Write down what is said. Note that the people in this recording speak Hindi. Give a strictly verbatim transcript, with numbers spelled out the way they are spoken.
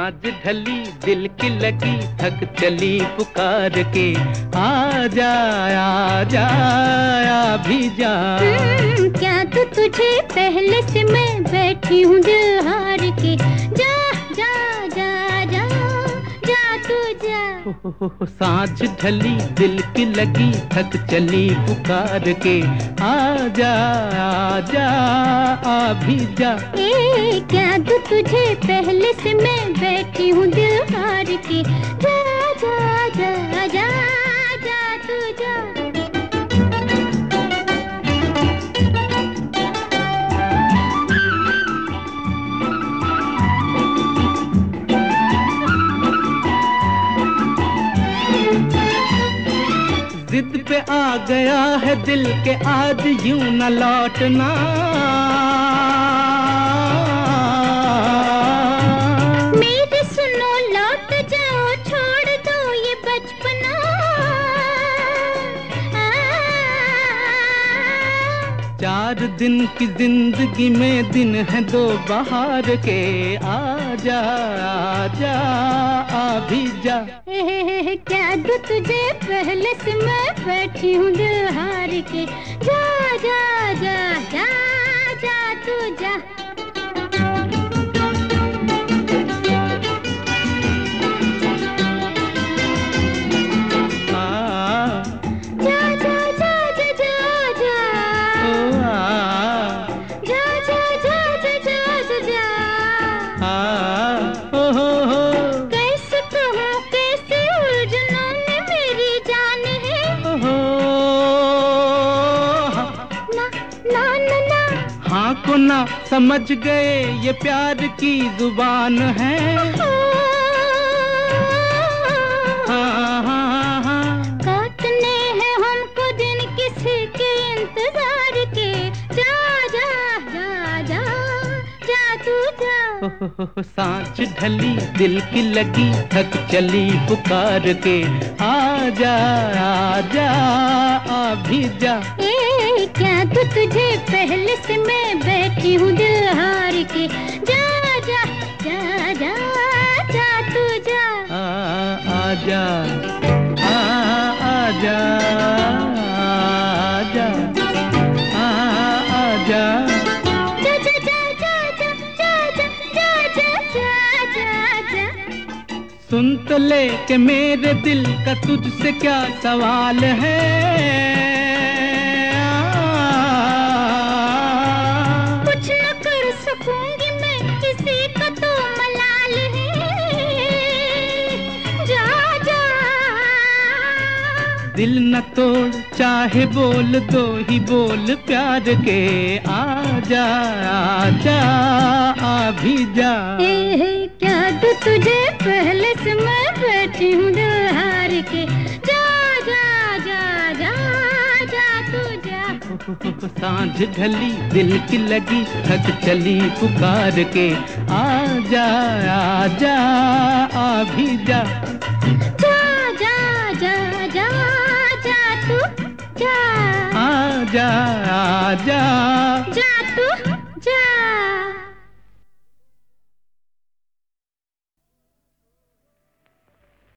सांझ ढली दिल की लगी थक चली पुकार के आजा आजा आ भी जा। क्या तो तुझे पहले से मैं बैठी हूँ दिल हार के, जा जा जा जा जा तू जा। सांझ ढली दिल की लगी थक चली पुकार के आजा आजा आ भी जा। ए क्या तो तुझे पहले से मैं बैठी हूँ दिल हार के, जा जा जा जा जा तू जा। जिद पे आ गया है दिल के आज यूं न लौटना। मेरे सुनो लौट जाओ छोड़ दो ये बचपना। चार दिन की जिंदगी में दिन है दो बहार के आजा आजा आ भी जा। क्या दो तुझे पहले से मैं बैठी हूँ दिल हार के, जा जा जा जा जा तू जा। हाँ को ना समझ गए ये प्यार की जुबान है। हाँ हाँ हाँ काटने हैं हमको दिन किसी के इंतजार के, जा जा जा जा जा तू जा। सांझ ढली दिल की लगी थक चली पुकार के आजा आजा आ भी जा। ए क्या तो तुझे पहले से मैं बैठी हूँ दिल हार के, जा जा जा जा जा तू जा। आ आजा आ आजा आजा आ आजा जा जा जा जा जा जा जा जा जा जा। सुन तो ले के मेरे दिल का तुझसे क्या सवाल है। कुछ न कर सकूंगी मैं किसी का तो मलाल है, जा जा। दिल न तोड़ चाहे बोल दो ही बोल प्यार के आजा आजा आ भी जा। ए क्या तो तुझे पहले से मैं बैठी हूँ दिल हार के, जा जा जा जा जा तू जा। सांझ ढली दिल की लगी थक चली पुकार के आजा आजा आ भी जा। जा जा जा जा जा तू जा। आजा आजा